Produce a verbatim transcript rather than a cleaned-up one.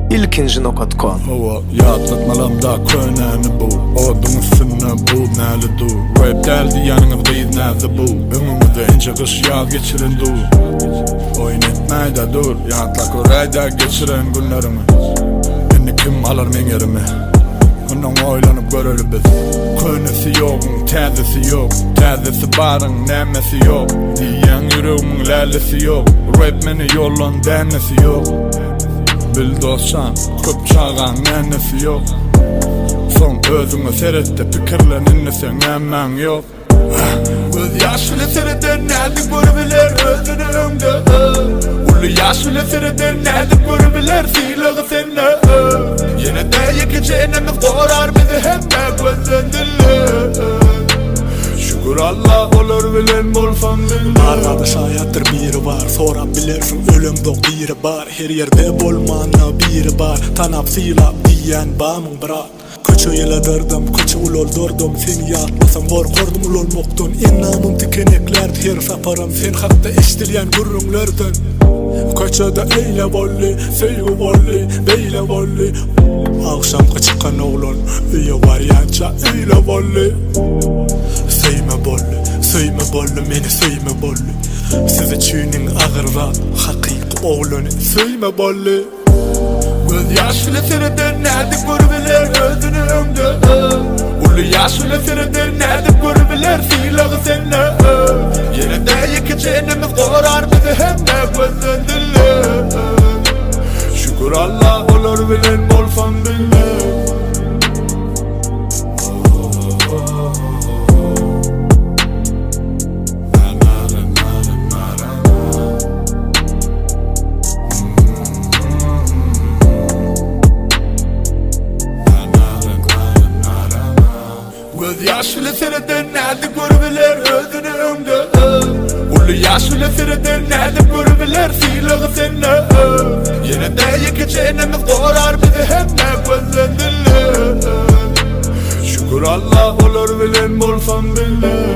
ilkinji nokta com. Hova yatlatmalamda könäni bu, odun üstüne bu näli du. Rap deldi yanıňyz gyz näze bu, öňüňizde ençe gyş ýaz geçirin du. Oýun etmäýde dur, ýatla koraýda geçiren günlerimi. Indi kim alar meňerimi? Ondan oýlanyp göreli biz. Könesi ýok, täzesi ýok, täzesi baryň nämesi ýok. Diýen ýüregiň lälesi ýok, rap meni ýollan dänesi ýok. Bil dostsan, köp çağan nennesi yok. Son özüňe seretde pikirleninsen nämmäň yok. Göz ýaşyly sereden näzik görübiler özüni öňde. Uly ýaşyly sereden näzik görübiler sylagy sende. Ýene-de ýekeje enemi gorar bizi hemme gözlendiler. Şükür Allah olur bilen bolsam bilmem. Arada şayatdır biri var, sonra bilersin ölüm dok biri var. Her yerde bolmana biri var, tanap silap diyen bamın bırak. Köçü yeladardım, köçü uloldurdum, sen yatmasan korkordum ulolmoktan. En namım tikeneklerdi her saparam, sen hakta eştilyen gürrünglerden. Köçüde eyle bolli, seygu bolli, beyle bolli. Akşamka çıkan oğlan, üye var yanca eyle bolli. Söýme bolly, söýme bolly, meni söýme bolly. Size çüýniň agyrra, hakyky oglany söýme bolly. Göz ýaşyly sereden nädik görübiler özüni öňde. Uly ýaşyly sereden nädik görübiler sylagy sende. Ýene-de ýekeje enemi gorar bizi hemme gözlendiler. Şükür Allah olur bilen bolsam bilmem. Göz ýaşyly sereden näzik görübiler özüni öňde. Uly ýaşyly sereden näzik görübiler sylagy sende. Ýene-de ýekeje enemi gorar bizi hemme gözlendiler. Şükür Allah olur bilen bolsam bilmem.